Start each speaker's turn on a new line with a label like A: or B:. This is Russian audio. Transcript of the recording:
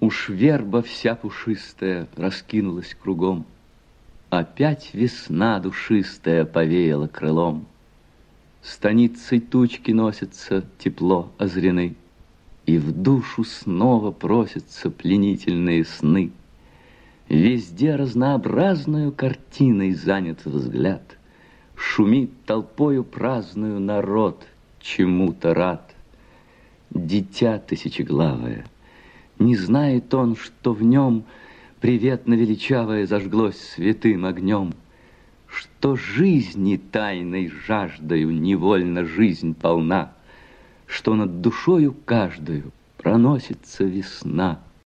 A: Уж верба вся пушистая раскинулась кругом. Опять весна душистая повеяла крылом. Станицей тучки носятся, тепло озрены, и в душу снова просятся пленительные сны. Везде разнообразною картиной занят взгляд. Шумит толпою праздную народ, чему-то рад. Дитя тысячеглавое, не знает он, что в нем приветно величавое зажглось святым огнем, что жизни тайной жаждою невольно жизнь полна, что над душою каждою проносится весна.